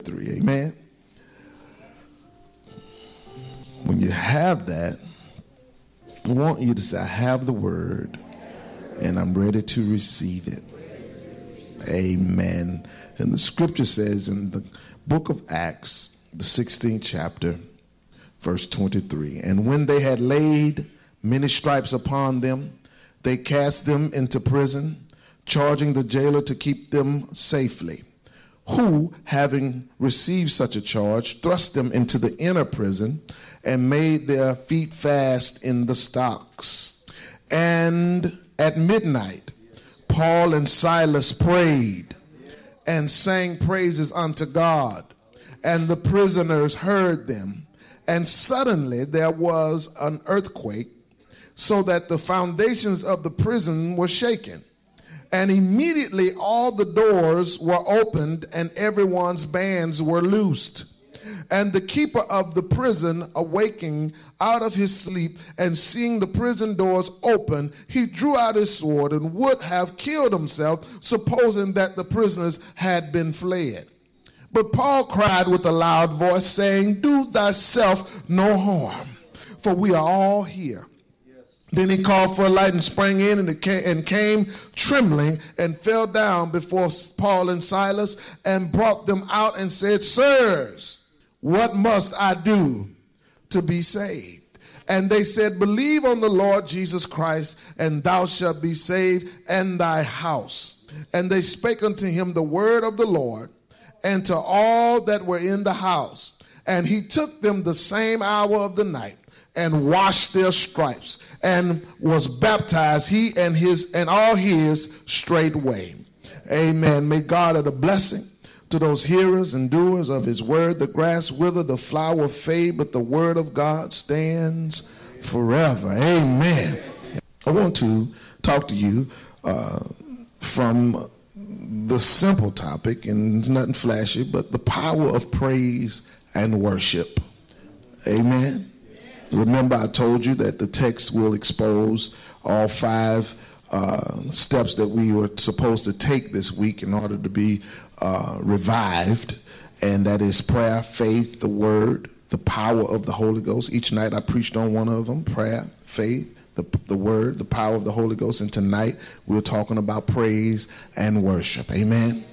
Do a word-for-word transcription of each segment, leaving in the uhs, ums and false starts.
Three, amen. When you have that, I want you to say, I have the word and I'm ready to receive it. Amen. And the scripture says in the book of Acts, the sixteenth chapter, verse twenty-three, and when they had laid many stripes upon them, they cast them into prison, charging the jailer to keep them safely, who, having received such a charge, thrust them into the inner prison and made their feet fast in the stocks. And at midnight, Paul and Silas prayed and sang praises unto God, and the prisoners heard them. And suddenly there was an earthquake, so that the foundations of the prison were shaken. And immediately all the doors were opened and everyone's bands were loosed. And the keeper of the prison, awaking out of his sleep and seeing the prison doors open, he drew out his sword and would have killed himself, supposing that the prisoners had been fled. But Paul cried with a loud voice, saying, do thyself no harm, for we are all here. Then he called for a light and sprang in and came, and came trembling and fell down before Paul and Silas and brought them out and said, sirs, what must I do to be saved? And they said, believe on the Lord Jesus Christ, and thou shalt be saved and thy house. And they spake unto him the word of the Lord and to all that were in the house. And he took them the same hour of the night and washed their stripes, and was baptized, he and his and all his straightway. Amen. May God add a blessing to those hearers and doers of his word. The grass wither, the flower fade, but the word of God stands forever. Amen. I want to talk to you uh, from the simple topic, and it's nothing flashy, but the power of praise and worship. Amen. Remember, I told you that the text will expose all five uh, steps that we were supposed to take this week in order to be uh, revived, and that is prayer, faith, the word, the power of the Holy Ghost. Each night I preached on one of them, prayer, faith, the, the word, the power of the Holy Ghost, and tonight we're talking about praise and worship. Amen.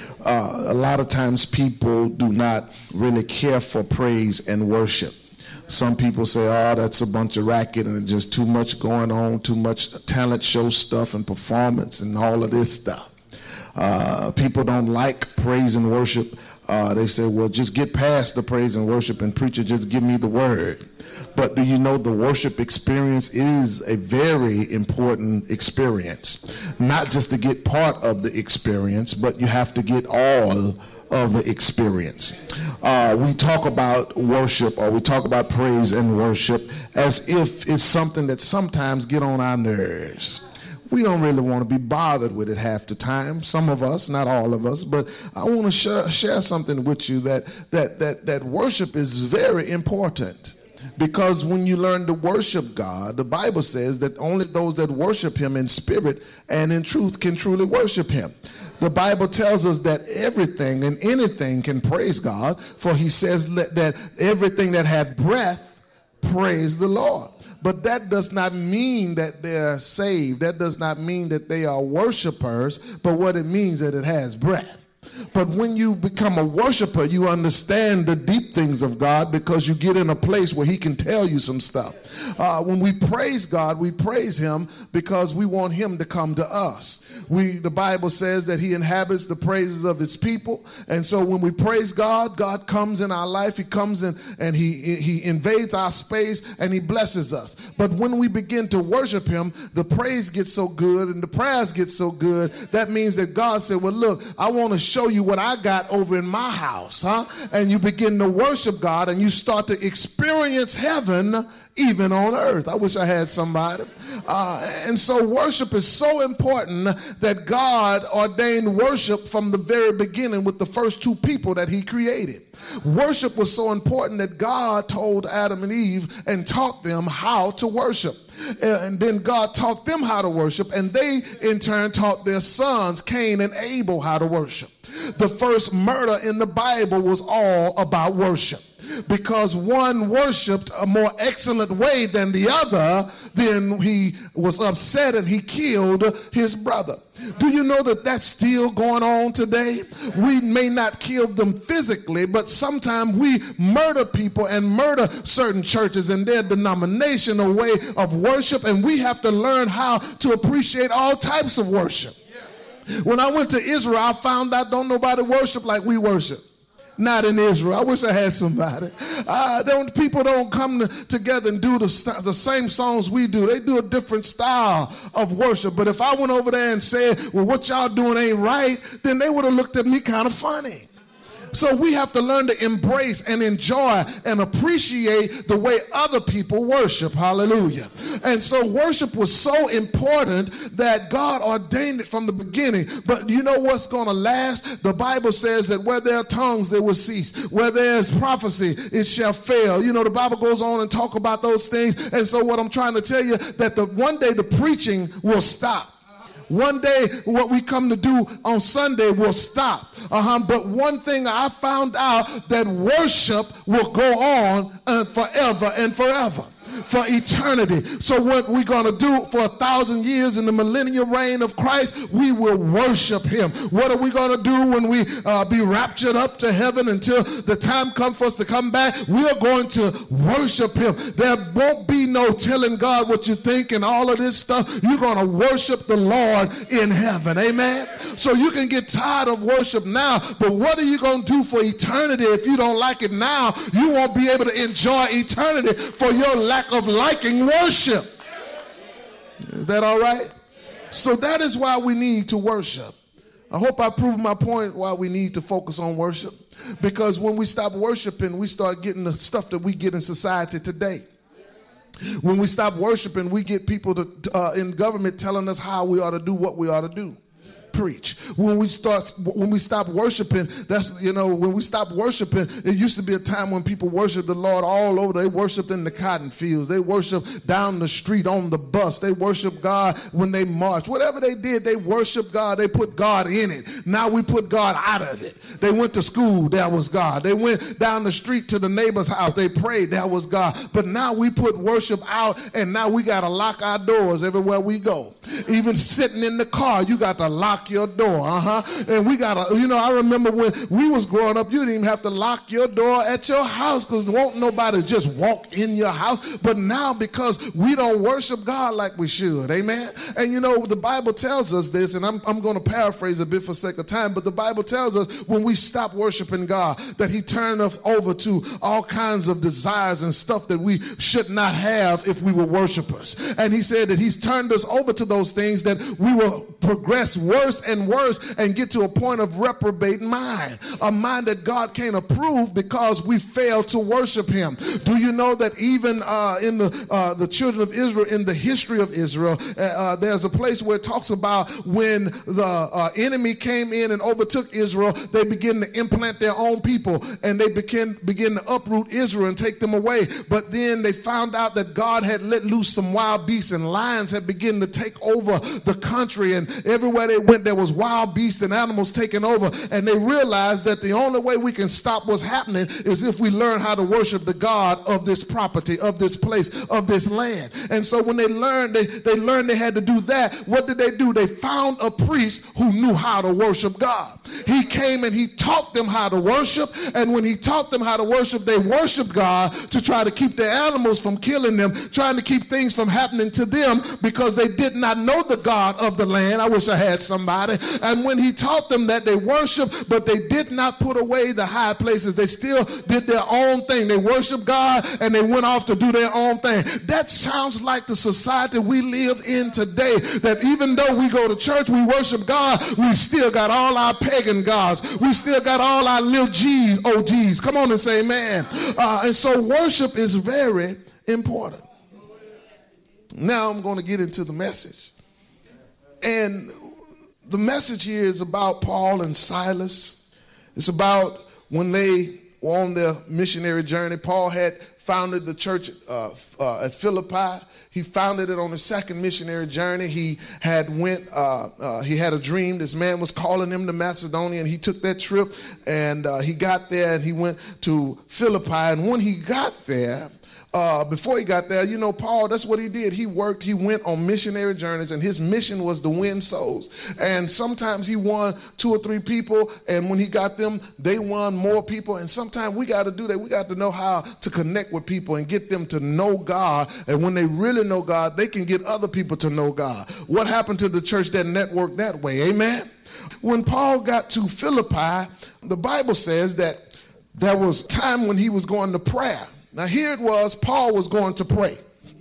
Uh, a lot of times people do not really care for praise and worship. Some people say, oh, that's a bunch of racket and just too much going on, too much talent show stuff and performance and all of this stuff. Uh, people don't like praise and worship. Uh, they say, well, just get past the praise and worship, and preacher, just give me the word. But do you know the worship experience is a very important experience? Not just to get part of the experience, but you have to get all of the experience. Uh, we talk about worship, or we talk about praise and worship as if it's something that sometimes get on our nerves. We don't really want to be bothered with it half the time. Some of us, not all of us, but I want to share, share something with you that, that, that, that worship is very important. Because when you learn to worship God, the Bible says that only those that worship him in spirit and in truth can truly worship him. The Bible tells us that everything and anything can praise God, for he says that everything that had breath, praise the Lord. But that does not mean that they're saved. That does not mean that they are worshipers, but what it means is that it has breath. But when you become a worshiper, you understand the deep things of God, because you get in a place where he can tell you some stuff. Uh, when we praise God, we praise him because we want him to come to us. We, the Bible says that he inhabits the praises of his people. And so when we praise God, God comes in our life. He comes in and he, he invades our space and he blesses us. But when we begin to worship him, the praise gets so good and the prayers get so good. That means that God said, well, look, I want to show you what I got over in my house, huh? And you begin to worship God and you start to experience heaven even on earth. I wish I had somebody. Uh, and so worship is so important that God ordained worship from the very beginning with the first two people that he created. Worship was so important that God told Adam and Eve and taught them how to worship. And then God taught them how to worship, and they in turn taught their sons, Cain and Abel, how to worship. The first murder in the Bible was all about worship. Because one worshiped a more excellent way than the other, then he was upset and he killed his brother. Do you know that that's still going on today? We may not kill them physically, but sometimes we murder people and murder certain churches and their denominational way of worship, and we have to learn how to appreciate all types of worship. When I went to Israel, I found out don't nobody worship like we worship. Not in Israel. I wish I had somebody. Uh, don't people don't come to, together and do the, the same songs we do. They do a different style of worship. But if I went over there and said, well, what y'all doing ain't right, then they would have looked at me kind of funny. So we have to learn to embrace and enjoy and appreciate the way other people worship. Hallelujah. And so worship was so important that God ordained it from the beginning. But you know what's going to last? The Bible says that where there are tongues, they will cease. Where there is prophecy, it shall fail. You know, the Bible goes on and talk about those things. And so what I'm trying to tell you, that the one day the preaching will stop. One day, what we come to do on Sunday will stop. Uh-huh. But one thing I found out, that worship will go on uh, forever and forever. For eternity. So what we're going to do for a thousand years in the millennial reign of Christ, we will worship him. What are we going to do when we uh, be raptured up to heaven until the time comes for us to come back? We are going to worship him. There won't be no telling God what you think and all of this stuff. You're going to worship the Lord in heaven. Amen. So you can get tired of worship now, but what are you going to do for eternity? If you don't like it now, you won't be able to enjoy eternity for your lack of liking worship. Is that all right? So that is why we need to worship. I hope I proved my point why we need to focus on worship. Because when we stop worshiping, we start getting the stuff that we get in society today. When we stop worshiping, we get people to, uh, in government telling us how we ought to do what we ought to do. Preach. When we start, when we stop worshiping, that's, you know, when we stop worshiping, it used to be a time when people worshiped the Lord all over. They worshiped in the cotton fields. They worshiped down the street on the bus. They worshiped God when they marched. Whatever they did, they worshiped God. They put God in it. Now we put God out of it. They went to school, that was God. They went down the street to the neighbor's house. They prayed, that was God. But now we put worship out, and now we got to lock our doors everywhere we go. Even sitting in the car, you got to lock your door, uh-huh. And we gotta, you know, I remember when we was growing up, you didn't even have to lock your door at your house because won't nobody just walk in your house. But now, because we don't worship God like we should, amen. And you know, the Bible tells us this, and I'm, I'm going to paraphrase a bit for sake of time, but the Bible tells us when we stop worshiping God, that he turned us over to all kinds of desires and stuff that we should not have if we were worshipers. And he said that he's turned us over to those things that we will progress worse and worse and get to a point of reprobate mind, a mind that God can't approve because we fail to worship him. Do you know that even uh, in the uh, the children of Israel, in the history of Israel, uh, uh, there's a place where it talks about when the uh, enemy came in and overtook Israel, they began to implant their own people, and they begin, begin to uproot Israel and take them away. But then they found out that God had let loose some wild beasts, and lions had begun to take over the country, and everywhere they went there was wild beasts and animals taking over. And they realized that the only way we can stop what's happening is if we learn how to worship the God of this property, of this place, of this land. And so when they learned, they, they learned they had to do that. What did they do? They found a priest who knew how to worship God. He came and he taught them how to worship. And when he taught them how to worship, they worshiped God to try to keep their animals from killing them, trying to keep things from happening to them because they did not know the God of the land. I wish I had somebody. And when he taught them that, they worshiped, but they did not put away the high places. They still did their own thing. They worshiped God and they went off to do their own thing. That sounds like the society we live in today, that even though we go to church, we worship God, we still got all our pagan gods. We still got all our little G's, O G's. Come on and say amen. Uh, and so worship is very important. Now I'm going to get into the message. And the message here is about Paul and Silas. It's about when they were on their missionary journey. Paul had founded the church uh, uh, at Philippi. He founded it on his second missionary journey. He had went, uh, uh, he had a dream. This man was calling him to Macedonia, and he took that trip, and uh, he got there, and he went to Philippi. And when he got there, Uh, before he got there, you know, Paul, that's what he did. He worked, he went on missionary journeys, and his mission was to win souls. And sometimes he won two or three people, and when he got them, they won more people. And sometimes we got to do that. We got to know how to connect with people and get them to know God. And when they really know God, they can get other people to know God. What happened to the church that networked that way? Amen? When Paul got to Philippi, the Bible says that there was time when he was going to prayer. Now here it was, Paul was going to pray.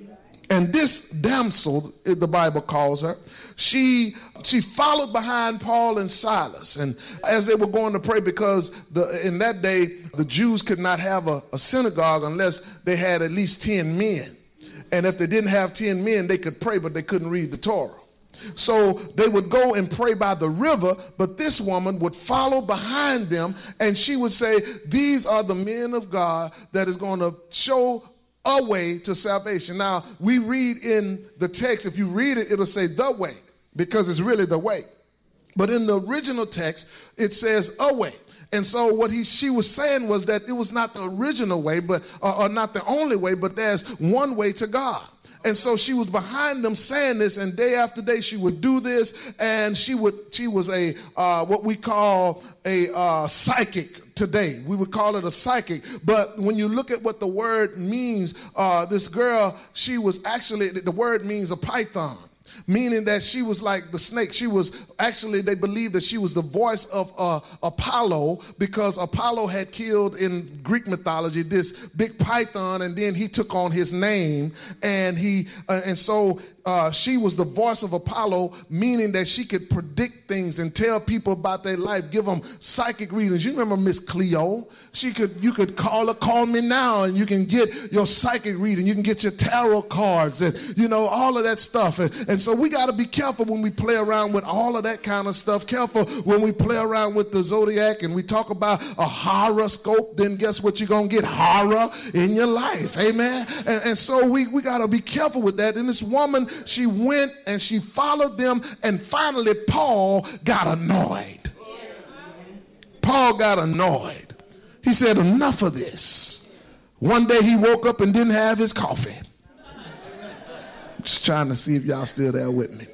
And this damsel, the Bible calls her, she she followed behind Paul and Silas. And as they were going to pray, because the, in that day, the Jews could not have a, a synagogue unless they had at least ten men. And if they didn't have ten men, they could pray, but they couldn't read the Torah. So they would go and pray by the river, but this woman would follow behind them, and she would say, these are the men of God that is going to show a way to salvation. Now, we read in the text, if you read it, it'll say the way, because it's really the way. But in the original text, it says a way. And so what he she was saying was that it was not the original way, but uh, or not the only way, but there's one way to God. And so she was behind them saying this, and day after day she would do this, and she would she was a uh, what we call a uh, psychic today. We would call it a psychic. But when you look at what the word means, uh, this girl, she was actually, the word means a python, meaning that she was like the snake. She was actually, they believed that she was the voice of uh, Apollo, because Apollo had killed in Greek mythology this big python, and then he took on his name, and he uh, and so uh, she was the voice of Apollo, meaning that she could predict things and tell people about their life, give them psychic readings. You remember Miss Cleo? She could, you could call her, call me now, and you can get your psychic reading. You can get your tarot cards, and you know all of that stuff. And, and so we got to be careful when we play around with all of that kind of stuff. Careful when we play around with the zodiac and we talk about a horoscope. Then guess what? You're gonna get horror in your life. Amen. And, and so we we got to be careful with that. And this woman, she went and she followed them, and finally Paul got annoyed. Paul got annoyed. He said, enough of this. One day he woke up and didn't have his coffee. Just trying to see if y'all still there with me.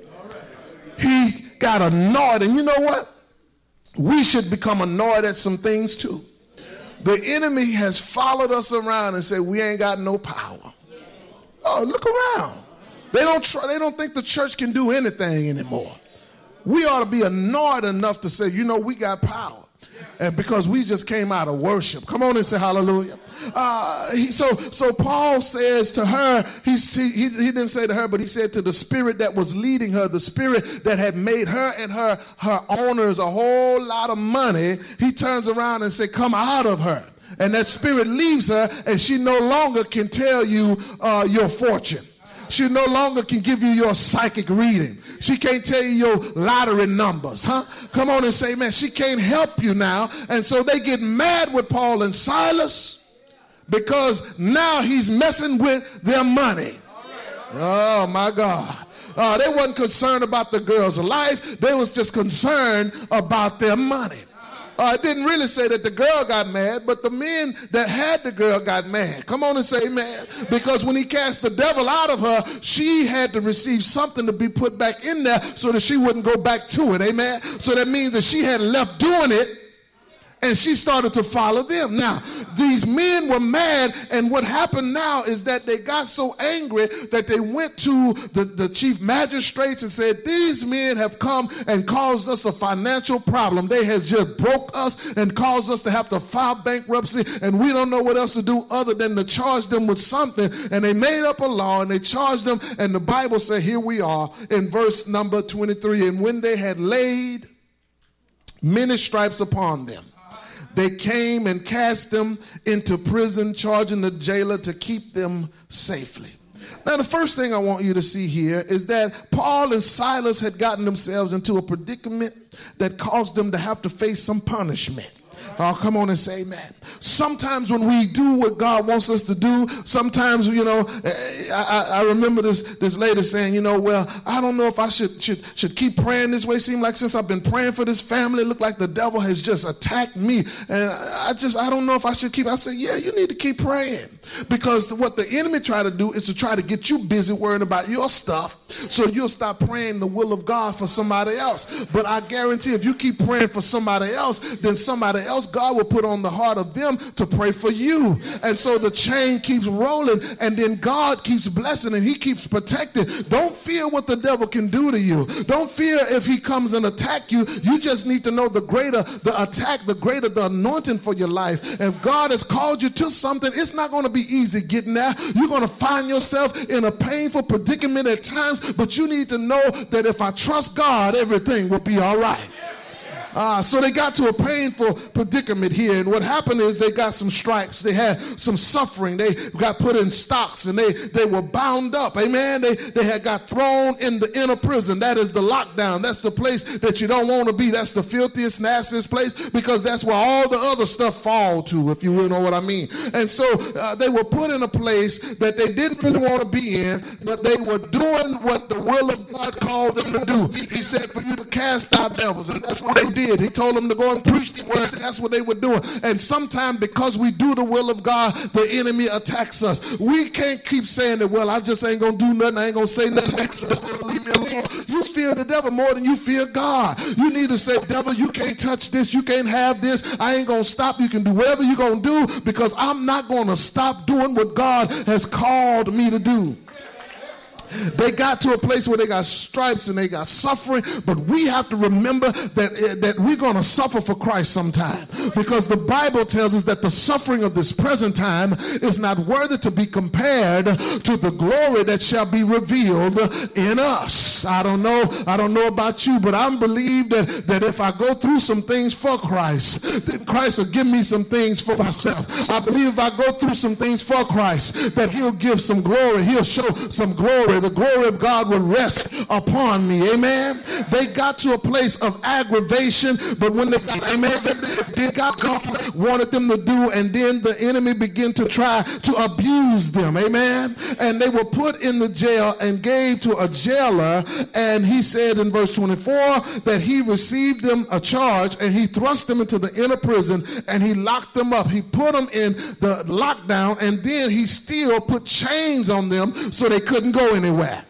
He got annoyed, and you know what? We should become annoyed at some things too. The enemy has followed us around and said we ain't got no power. Oh, look around. They don't try, they don't think the church can do anything anymore. We ought to be annoyed enough to say, you know, we got power. And because we just came out of worship. Come on and say hallelujah. Uh, he, so, so Paul says to her, he's, he, he, he didn't say to her, but he said to the spirit that was leading her, the spirit that had made her and her, her owners a whole lot of money. He turns around and says, come out of her. And that spirit leaves her, and she no longer can tell you uh, your fortune. She no longer can give you your psychic reading. She can't tell you your lottery numbers, huh? Come on and say, man, she can't help you now. And so they get mad with Paul and Silas because now he's messing with their money. Oh, my God. Uh, they wasn't concerned about the girl's life. They was just concerned about their money. Uh, it didn't really say that the girl got mad, but the men that had the girl got mad. Come on and say amen. Because when he cast the devil out of her, she had to receive something to be put back in there so that she wouldn't go back to it. Amen. So that means that she had left doing it, and she started to follow them. Now, these men were mad, and what happened now is that they got so angry that they went to the, the chief magistrates and said, these men have come and caused us a financial problem. They have just broke us and caused us to have to file bankruptcy, and we don't know what else to do other than to charge them with something. And they made up a law, and they charged them, and the Bible said, here we are in verse number twenty-three, and when they had laid many stripes upon them, they came and cast them into prison, charging the jailer to keep them safely. Now, the first thing I want you to see here is that Paul and Silas had gotten themselves into a predicament that caused them to have to face some punishment. Oh, come on and say amen. Sometimes when we do what God wants us to do, sometimes, you know, I, I remember this, this lady saying, you know, well, I don't know if I should, should, should keep praying this way. Seem like since I've been praying for this family, it looked like the devil has just attacked me. And I just, I don't know if I should keep. I said, yeah, you need to keep praying. Because what the enemy try to do is to try to get you busy worrying about your stuff so you'll stop praying the will of God for somebody else. But I guarantee if you keep praying for somebody else, then somebody else, God will put on the heart of them to pray for you. And so the chain keeps rolling, and then God keeps blessing and he keeps protecting. Don't fear what the devil can do to you. Don't fear if he comes and attack you. You just need to know the greater the attack, the greater the anointing for your life. If God has called you to something, it's not going to be easy getting there. You're going to find yourself in a painful predicament at times, but you need to know that if I trust God, everything will be all right. Uh, so they got to a painful predicament here, and what happened is they got some stripes, they had some suffering, they got put in stocks, and they, they were bound up, amen. They, they had got thrown in the inner prison. That is the lockdown. That's the place that you don't want to be. That's the filthiest, nastiest place, because that's where all the other stuff fall to, if you will know what I mean. And so uh, they were put in a place that they didn't really want to be in, but they were doing what the will of God called them to do. He said for you to cast out devils, and that's what they did. He told them to go and preach the word. That's what they were doing. And sometimes because we do the will of God, the enemy attacks us. We can't keep saying that, well, I just ain't going to do nothing. I ain't going to say nothing. Leave me alone. You fear the devil more than you fear God. You need to say, devil, you can't touch this. You can't have this. I ain't going to stop. You can do whatever you're going to do, because I'm not going to stop doing what God has called me to do. They got to a place where they got stripes and they got suffering, but we have to remember that, that we're going to suffer for Christ sometime, because the Bible tells us that the suffering of this present time is not worthy to be compared to the glory that shall be revealed in us. I don't know, I don't know about you, but I believe that, that if I go through some things for Christ, then Christ will give me some things for myself. I believe if I go through some things for Christ, that he'll give some glory, he'll show some glory. The glory of God will rest upon me. Amen. They got to a place of aggravation, but when they got, amen, they got God wanted them to do, and then the enemy began to try to abuse them. Amen. And they were put in the jail and gave to a jailer, and he said in verse twenty-four that he received them a charge, and he thrust them into the inner prison, and he locked them up. He put them in the lockdown, and then he still put chains on them so they couldn't go anywhere.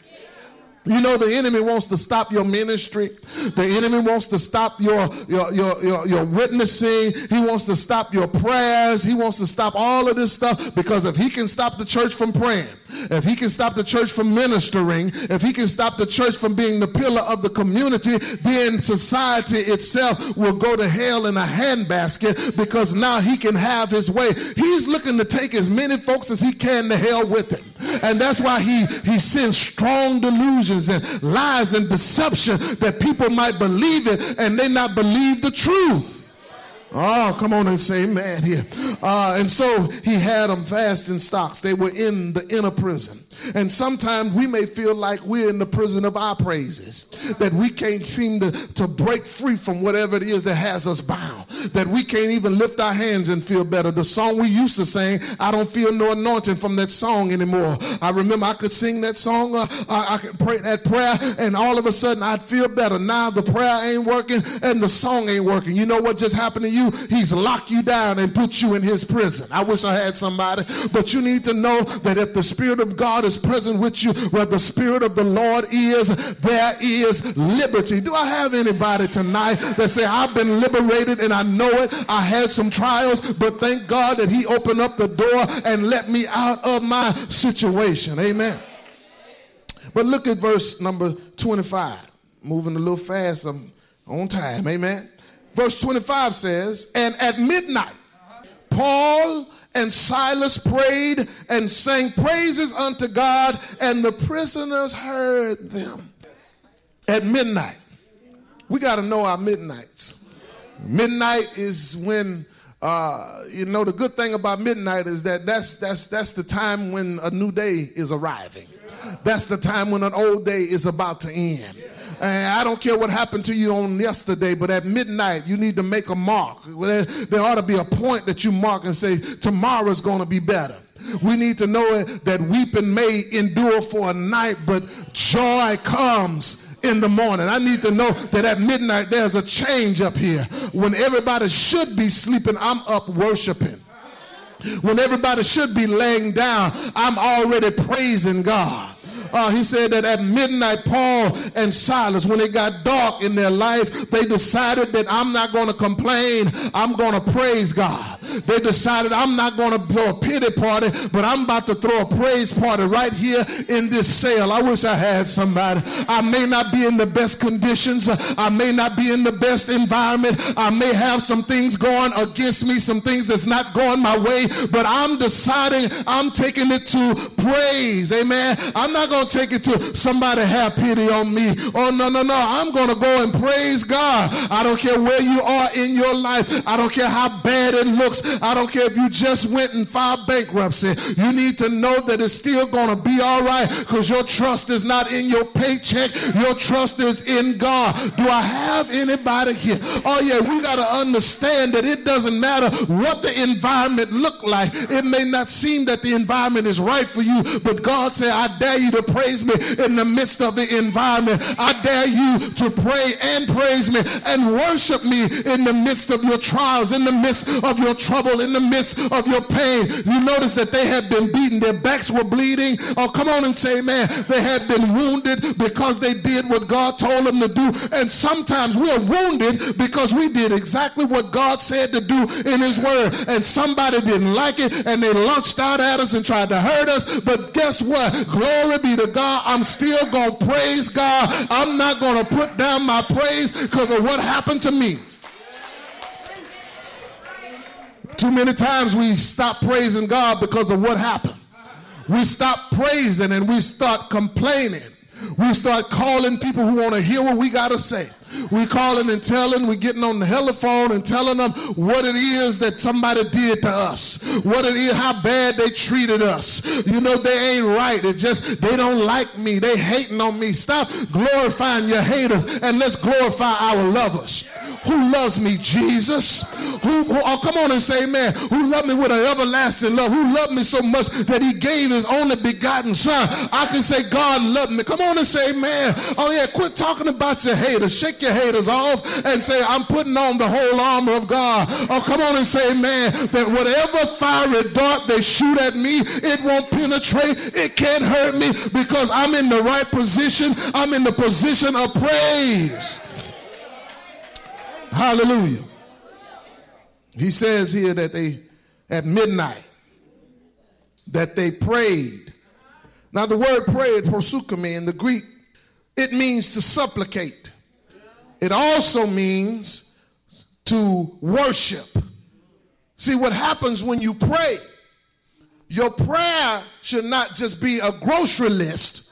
You know, the enemy wants to stop your ministry. The enemy wants to stop your, your, your, your, your witnessing. He wants to stop your prayers. He wants to stop all of this stuff, because if he can stop the church from praying, if he can stop the church from ministering, if he can stop the church from being the pillar of the community, then society itself will go to hell in a handbasket, because now he can have his way. He's looking to take as many folks as he can to hell with him. And that's why he, he sends strong delusions and lies and deception, that people might believe it and they not believe the truth. Oh, come on and say amen here. Uh, and so he had them fast in stocks. They were in the inner prison. And sometimes we may feel like we're in the prison of our praises, that we can't seem to, to break free from whatever it is that has us bound, that we can't even lift our hands and feel better. The song we used to sing, I don't feel no anointing from that song anymore. I remember I could sing that song, uh, I, I could pray that prayer, and all of a sudden I'd feel better. Now the prayer ain't working and the song ain't working. You know what just happened to you? He's locked you down and put you in his prison. I wish I had somebody, but you need to know that if the Spirit of God is present with you, where the Spirit of the Lord is, there is liberty. Do I have anybody tonight that say, I've been liberated and I know it? I had some trials, but thank God that he opened up the door and let me out of my situation. Amen. But look at verse number twenty-five. Moving a little fast, I'm on time. Amen. Verse twenty-five says, and at midnight, Paul and Silas prayed and sang praises unto God, and the prisoners heard them. At midnight. We got to know our midnights. Midnight is when, uh, you know, the good thing about midnight is that that's, that's, that's the time when a new day is arriving. That's the time when an old day is about to end. And I don't care what happened to you on yesterday, but at midnight, you need to make a mark. There ought to be a point that you mark and say, tomorrow's going to be better. We need to know that weeping may endure for a night, but joy comes in the morning. I need to know that at midnight there's a change up here. When everybody should be sleeping, I'm up worshiping. When everybody should be laying down, I'm already praising God. Uh, he said that at midnight, Paul and Silas, when it got dark in their life, they decided that I'm not going to complain. I'm going to praise God. They decided I'm not going to throw a pity party, but I'm about to throw a praise party right here in this cell. I wish I had somebody. I may not be in the best conditions. I may not be in the best environment. I may have some things going against me, some things that's not going my way, but I'm deciding I'm taking it to praise. Amen. I'm not going to take it to somebody have pity on me. Oh, no, no, no. I'm going to go and praise God. I don't care where you are in your life. I don't care how bad it looks. I don't care if you just went and filed bankruptcy. You need to know that it's still going to be all right, because your trust is not in your paycheck. Your trust is in God. Do I have anybody here? Oh, yeah, we got to understand that it doesn't matter what the environment look like. It may not seem that the environment is right for you, but God said, I dare you to praise me in the midst of the environment. I dare you to pray and praise me and worship me in the midst of your trials, in the midst of your trouble, in the midst of your pain. You notice that they had been beaten. Their backs were bleeding. Oh, come on and say, man, they had been wounded because they did what God told them to do. And sometimes we are wounded because we did exactly what God said to do in his word. And somebody didn't like it, and they launched out at us and tried to hurt us. But guess what? Glory be to God. I'm still going to praise God. I'm not going to put down my praise because of what happened to me. Too many times we stop praising God because of what happened. We stop praising and we start complaining. We start calling people who want to hear what we got to say. We calling and telling, we getting on the telephone and telling them what it is that somebody did to us, what it is, how bad they treated us. You know, they ain't right. It's just they don't like me. They hating on me. Stop glorifying your haters and let's glorify our lovers. Who loves me? Jesus. Who, who oh, come on and say, man, who loved me with an everlasting love? Who loved me so much that he gave his only begotten son? I can say God loved me. Come on and say, man, oh yeah, quit talking about your haters. Shake your haters off and say, I'm putting on the whole armor of God. Oh, come on and say, man, that whatever fiery dart they shoot at me, it won't penetrate. It can't hurt me because I'm in the right position. I'm in the position of praise. Hallelujah. He says here that they, at midnight, that they prayed. Now the word prayed, prosukome in the Greek, it means to supplicate. It also means to worship. See, what happens when you pray, your prayer should not just be a grocery list.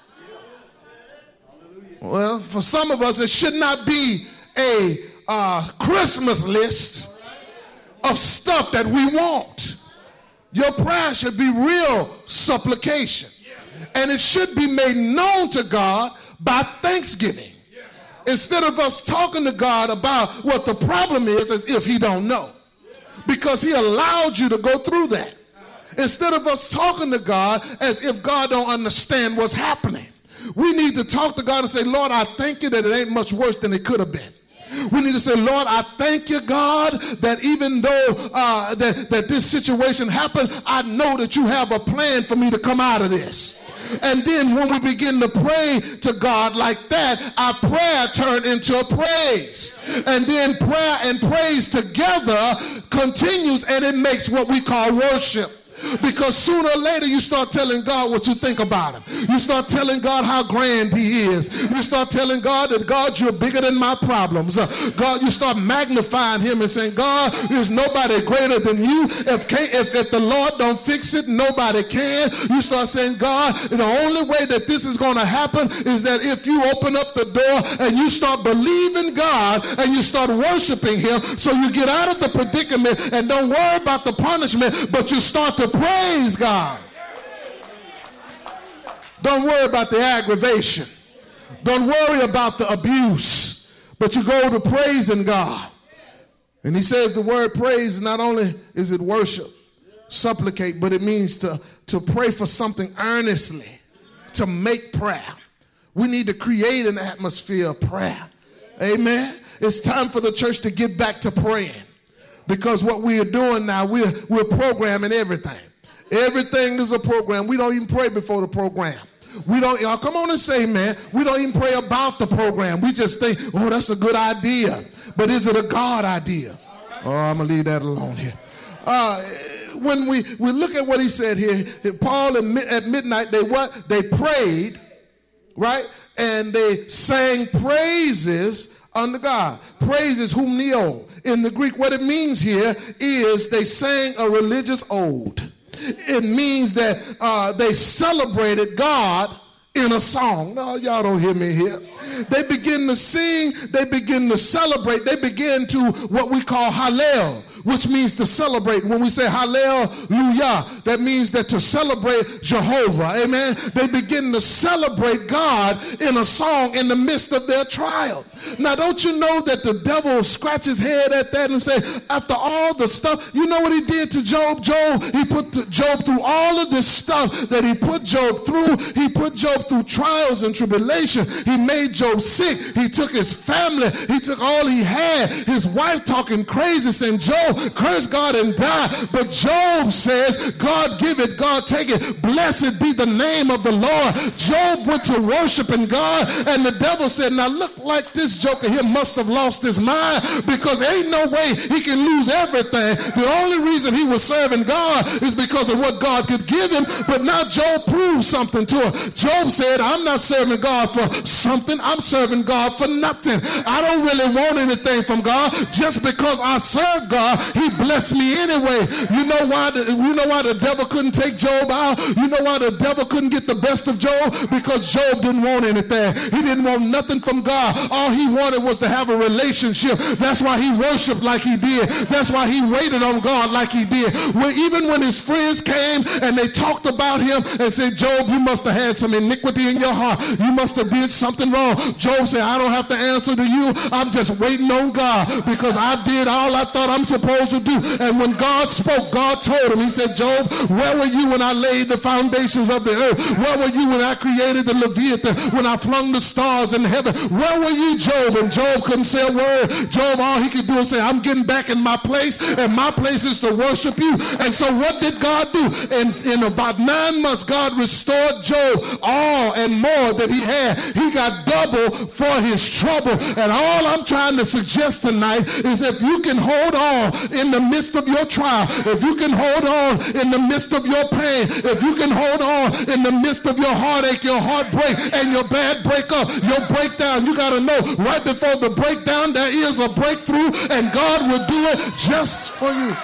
Well, for some of us, it should not be a uh, Christmas list of stuff that we want. Your prayer should be real supplication. And it should be made known to God by thanksgiving. Instead of us talking to God about what the problem is as if he don't know. Because he allowed you to go through that. Instead of us talking to God as if God don't understand what's happening. We need to talk to God and say, Lord, I thank you that it ain't much worse than it could have been. We need to say, Lord, I thank you, God, that even though uh, that, that this situation happened, I know that you have a plan for me to come out of this. And then when we begin to pray to God like that, our prayer turns into a praise. And then prayer and praise together continues, and it makes what we call worship. Because sooner or later you start telling God what you think about him. You start telling God how grand he is. You start telling God that, God, you're bigger than my problems. Uh, God, you start magnifying him and saying, God, there's nobody greater than you. If, if, if the Lord don't fix it, nobody can. You start saying, God, the only way that this is going to happen is that if you open up the door and you start believing God and you start worshiping him, so you get out of the predicament and don't worry about the punishment, but you start to praise God. Don't worry about the aggravation. Don't worry about the abuse, but you go to praising God. And he says the word praise, not only is it worship, supplicate, but it means to, to pray for something earnestly, to make prayer. We need to create an atmosphere of prayer. Amen. It's time for the church to get back to praying, because what we are doing now, we're, we're programming everything. Everything is a program. We don't even pray before the program. We don't, y'all come on and say, man, we don't even pray about the program. We just think, oh, that's a good idea. But is it a God idea? Oh, I'm going to leave that alone here. Uh, when we, we look at what he said here, Paul at midnight, they what? They prayed, right? And they sang praises unto God. Praises humnio. In the Greek, what it means here is they sang a religious ode. It means that uh, they celebrated God in a song. No, y'all don't hear me here. They begin to sing, they begin to celebrate, they begin to what we call hallel, which means to celebrate. When we say hallelujah, that means that to celebrate Jehovah. Amen. They begin to celebrate God in a song in the midst of their trial. Now, don't you know that the devil scratch his head at that and say, after all the stuff, you know what he did to Job? Job, he put Job through all of this stuff that he put Job through. He put Job through trials and tribulation. He made Job sick. He took his family. He took all he had. His wife talking crazy, saying, Job, curse God and die. But Job says, God give it, God take it. Blessed be the name of the Lord. Job went to worshiping God, and the devil said, now look like this joker here must have lost his mind, because ain't no way he can lose everything. The only reason he was serving God is because of what God could give him. But now Job proved something to her. Job said, I'm not serving God for something. I'm serving God for nothing. I don't really want anything from God. Just because I serve God, he blessed me anyway. You know why the, you know why the devil couldn't take Job out? You know why the devil couldn't get the best of Job? Because Job didn't want anything. He didn't want nothing from God. All he wanted was to have a relationship. That's why he worshiped like he did. That's why he waited on God like he did. When, even when his friends came and they talked about him and said, Job, you must have had some iniquity in your heart. You must have did something wrong. Job said, I don't have to answer to you. I'm just waiting on God, because I did all I thought I'm supposed to do. And when God spoke, God told him, he said, Job, where were you when I laid the foundations of the earth? Where were you when I created the Leviathan, when I flung the stars in heaven? Where were you, Job? And Job couldn't say a word. Job, all he could do is say, I'm getting back in my place, and my place is to worship you. And so what did God do? In, in about nine months, God restored Job all and more that he had. He got double for his trouble. And all I'm trying to suggest tonight is, if you can hold on in the midst of your trial, if you can hold on in the midst of your pain, if you can hold on in the midst of your heartache, your heartbreak, and your bad breakup, your breakdown, you got to know right before the breakdown there is a breakthrough, and God will do it just for you.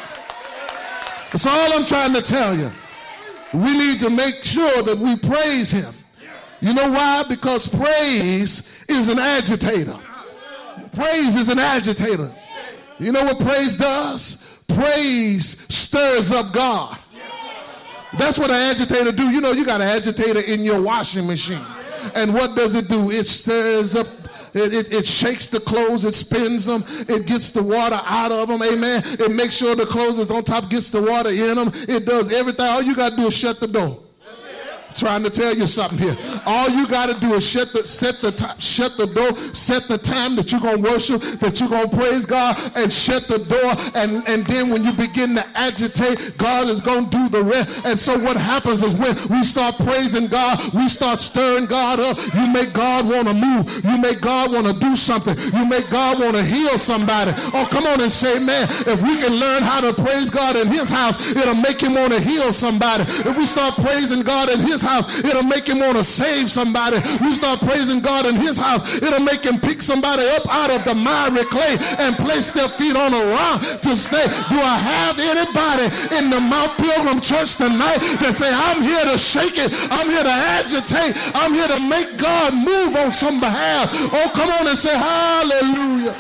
That's all I'm trying to tell you. We need to make sure that we praise him. You know why? Because praise is an agitator. Praise is an agitator. You know what praise does? Praise stirs up God. That's what an agitator do. You know, you got an agitator in your washing machine. And what does it do? It stirs up. It, it, it shakes the clothes, it spins them, it gets the water out of them, amen. It makes sure the clothes is on top, gets the water in them. It does everything. All you got to do is shut the door. Trying to tell you something here. All you got to do is shut the, set the time, shut the door, set the time that you're going to worship, that you're going to praise God, and shut the door. And, and then when you begin to agitate, God is going to do the rest. And so what happens is, when we start praising God, we start stirring God up. You make God want to move. You make God want to do something. You make God want to heal somebody. Oh, come on and say, man, if we can learn how to praise God in his house, it'll make him want to heal somebody. If we start praising God in his house, it'll make him want to save somebody. We start praising God in his house, it'll make him pick somebody up out of the miry clay and place their feet on a rock to stay. Do I have anybody in the Mount Pilgrim Church tonight that say, I'm here to shake it, I'm here to agitate, I'm here to make God move on some behalf? Oh, come on and say hallelujah.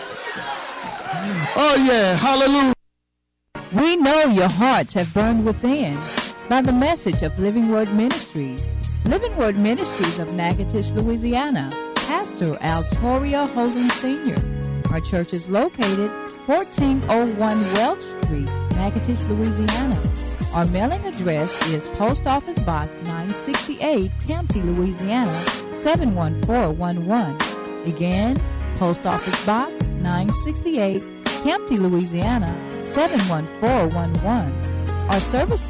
Oh yeah, hallelujah. We know your hearts have burned within by the message of Living Word Ministries. Living Word Ministries of Natchitoches, Louisiana. Pastor Altoria Holden Senior Our church is located fourteen oh one Welch Street, Natchitoches, Louisiana. Our mailing address is Post Office Box nine sixty-eight, Campty, Louisiana, seven one four one one. Again, Post Office Box nine sixty-eight, Campty, Louisiana, seven one four one one. Our service